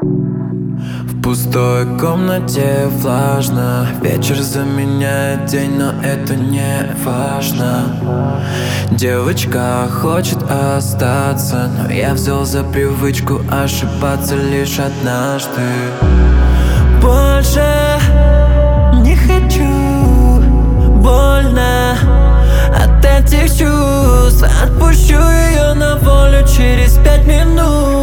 В пустой комнате влажно. Вечер заменяет день, но это не важно. Девочка хочет остаться, но я взял за привычку ошибаться лишь однажды. Больше не хочу, больно от этих чувств. Отпущу ее на волю через 5 минут.